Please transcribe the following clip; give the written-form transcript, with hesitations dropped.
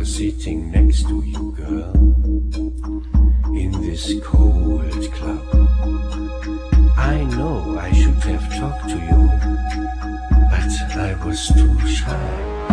was sitting next to you, girl, in this cold club. I know I should have talked to you, but I was too shy.